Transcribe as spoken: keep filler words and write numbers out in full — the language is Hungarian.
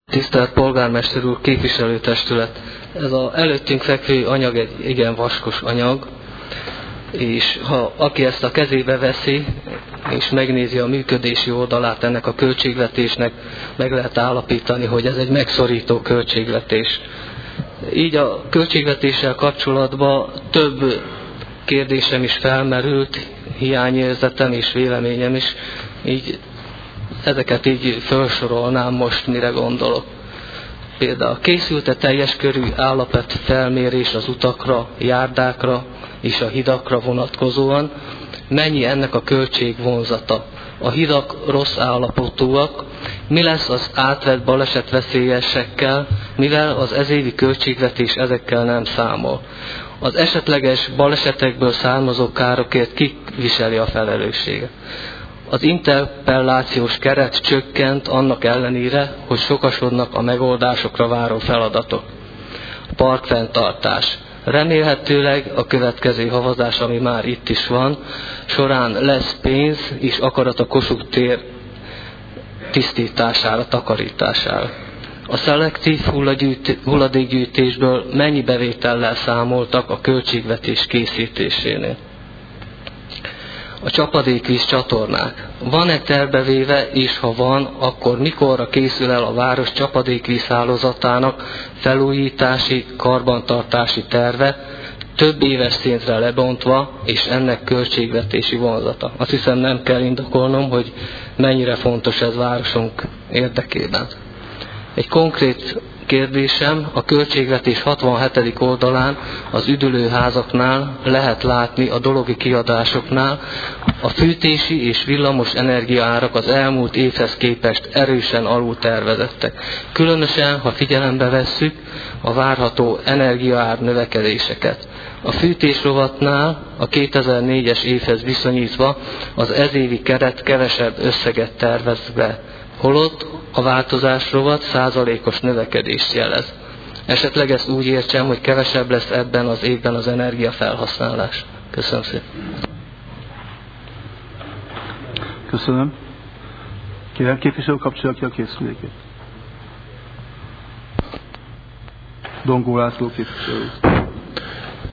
Tisztelt Polgármester úr, képviselőtestület! Ez az előttünk fekvő anyag egy igen vaskos anyag, és ha aki ezt a kezébe veszi, és megnézi a működési oldalát ennek a költségvetésnek, meg lehet állapítani, hogy ez egy megszorító költségvetés. Így a költségvetéssel kapcsolatban több kérdésem is felmerült, hiányérzetem és véleményem is, így ezeket így felsorolnám most, mire gondolok. Például készült-e teljes körű állapot felmérés az utakra, járdákra és a hidakra vonatkozóan? Mennyi ennek a költségvonzata? A hidak rossz állapotúak, mi lesz az átvett balesetveszélyesekkel, mivel az ezévi költségvetés ezekkel nem számol? Az esetleges balesetekből származó károkért ki viseli a felelősséget? Az interpellációs keret csökkent annak ellenére, hogy sokasodnak a megoldásokra váró feladatok. Parkfenntartás. Remélhetőleg a következő havazás, ami már itt is van, során lesz pénz és akarat a Kossuth tér tisztítására, takarítására. A szelektív hulladékgyűjtésből mennyi bevétellel számoltak a költségvetés készítésénél? A csapadékvíz csatornák. Van-e tervevéve, és ha van, akkor mikorra készül el a város csapadékvíz hálózatának felújítási, karbantartási terve, több éves szintre lebontva, és ennek költségvetési vonzata? Azt hiszem, nem kell indokolnom, hogy mennyire fontos ez városunk érdekében. Egy konkrét kérdésem, a költségvetés hatvanhetedik oldalán az üdülőházaknál lehet látni a dologi kiadásoknál a fűtési és villamos energiaárak az elmúlt évhez képest erősen alul tervezettek. Különösen, ha figyelembe vesszük a várható energiaár növekedéseket. A fűtés rovatnál a kétezer-négyes évhez viszonyítva az ezévi keret kevesebb összeget tervez be, holott a változás rovat százalékos növekedést jelez. Esetleg ezt úgy értsem, hogy kevesebb lesz ebben az évben az energiafelhasználás. Köszönöm szépen. Köszönöm. Kérem, képviselő kapcsolja ki a készülékét. Dongó László képviselő.